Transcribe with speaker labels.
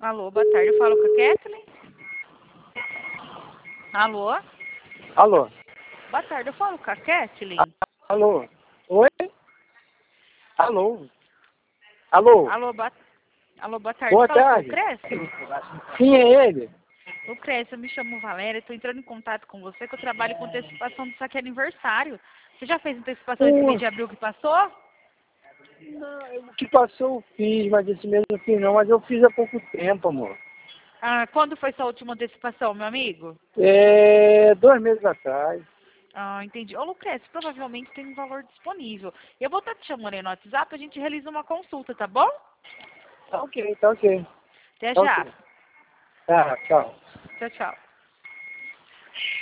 Speaker 1: Alô, boa tarde. Eu falo com a Kathleen? Alô?
Speaker 2: Alô?
Speaker 1: Boa tarde. Eu falo com a Kathleen?
Speaker 2: Alô? Oi? Alô? Alô?
Speaker 1: Alô, boa tarde.
Speaker 2: Boa
Speaker 1: Fala com o
Speaker 2: tarde.
Speaker 1: Crécio?
Speaker 2: Sim, é ele?
Speaker 1: O Crécio, eu me chamo Valéria. Estou entrando em contato com você que eu trabalho com antecipação do saque aniversário. Você já fez antecipação esse mês de abril que passou?
Speaker 2: Não, o que passou eu fiz, mas esse mês eu fiz não, mas eu fiz há pouco tempo, amor.
Speaker 1: Ah, quando foi sua última antecipação, meu amigo?
Speaker 2: 2 meses atrás.
Speaker 1: Ah, entendi. Ô, Lucrécio, provavelmente tem um valor disponível. Eu vou estar te chamando aí no WhatsApp, a gente realiza uma consulta, tá bom?
Speaker 2: Tá ok, tá ok.
Speaker 1: Até
Speaker 2: Tá
Speaker 1: já.
Speaker 2: ok. Tá, tchau.
Speaker 1: Tchau, tchau.